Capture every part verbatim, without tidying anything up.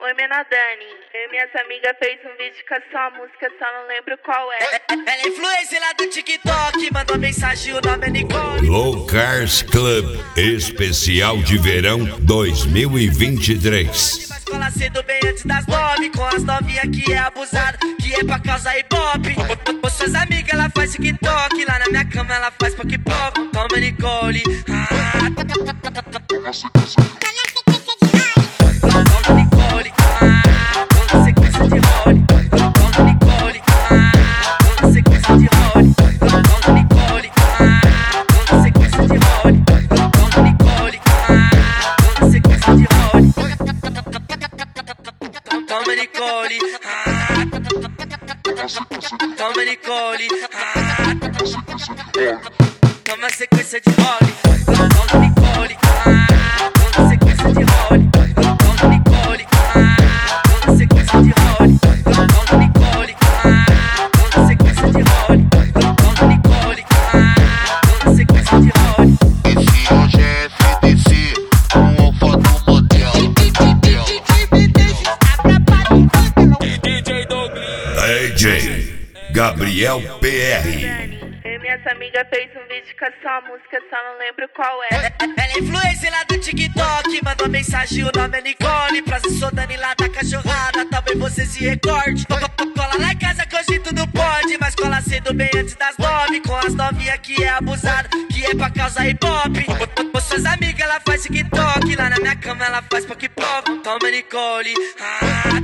Oi, menor Dani. Eu e minhas amigas fez um vídeo com a sua música, só não lembro qual é. Ela é influencer lá do TikTok, mandou mensagem, o nome é Nicole. Low Cars Club, especial de verão dois mil e vinte e três. Mas cola cedo bem antes das nove, com as novinhas que é abusado, que é pra causar ibope. Com suas amigas ela faz TikTok, lá na minha cama ela faz poc-poc. Toma Nicole, ah. Toma Nicole, ah. Toma sequência de role. Toma Nicole, ah. Toma sequência de role. Toma Nicole, ah. Toma sequência de role. Toma Nicole, ah. Toma sequência de role. Toma Nicole, ah. Toma Nicole, ah. Toma sequência de role. Toma Nicole, ah. Toma sequência de role. Toma Nicole, ah. Toma sequência de role. Toma Nicole, ah. Toma sequência de role. Toma Nicole, ah. Toma sequência de role. Esse hoje é F D C, o alfa do modelo. D J Gabriel P R. Dani, eu e minhas amigas fez um vídeo com a sua música, só não lembro qual é. Ela é influencer lá do TikTok, mandou mensagem, o nome é Nicole. Prazer, sou Dani lá da cachorrada, talvez você se recorde. Cola lá em casa que hoje tudo pode, mas cola cedo bem antes das nove, com as novinhas que é abusado, que é pra causar ibope. Com suas amigas ela faz TikTok, lá na minha cama ela faz poc-poc. Toma Nicole, ah.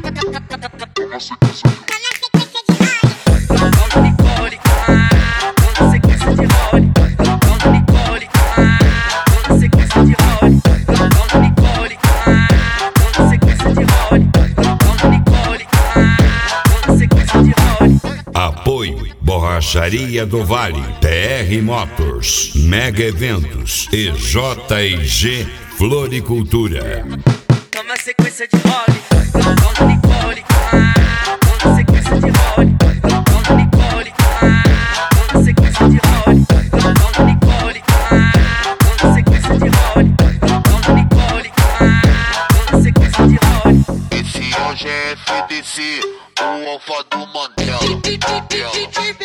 Toma Nicole, ah. Toma sequência de role. Toma Nicole, ah. Toma sequência de role. Toma Nicole, ah. Toma sequência de role. Toma Nicole, ah. Toma sequência de role. Apoio Borracharia do Vale, P R Motors, Mega Eventos e J e G Floricultura. Toma sequência de role. Toma Nicole, ah. Toma sequência de role. Toma Nicole, ah. Toma sequência de role. Toma Nicole, ah. Toma sequência de role. Toma Nicole, ah. Toma sequência de role. Esse hoje é F D C, o alfa do modelo.